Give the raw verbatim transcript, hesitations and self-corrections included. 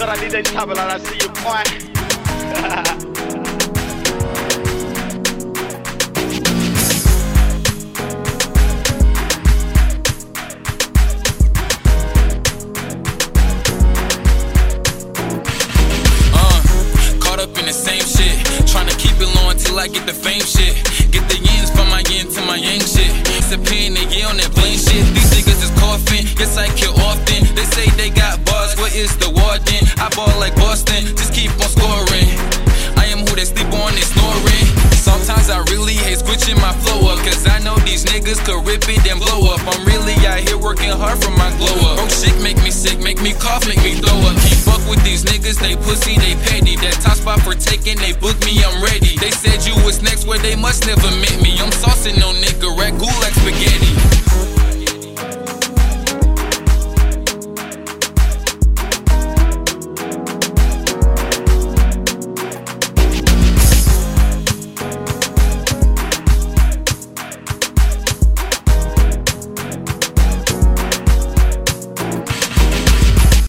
Sera di del table, I see you quiet. Up in the same shit, tryna keep it low until I get the fame shit. Get the yins from my yin to my yang shit. It's a pain they get on that plain shit. These niggas is coughing, yes I kill often. They say they got bars, what is the warden? I ball like Boston, just keep on scoring. I am who they sleep on, they snoring. Sometimes I really hate switching my flow up, cause I know these niggas could rip it and blow up. I'm really out here working hard for my glow up. Broke shit make me sick, make me cough, make me throw up. Can't fuck with these niggas, they pussy, they petty. That top spot for taking, they book me, I'm ready. They said you was next, where they must never met me. I'm saucing no nigga, ragu like spaghetti.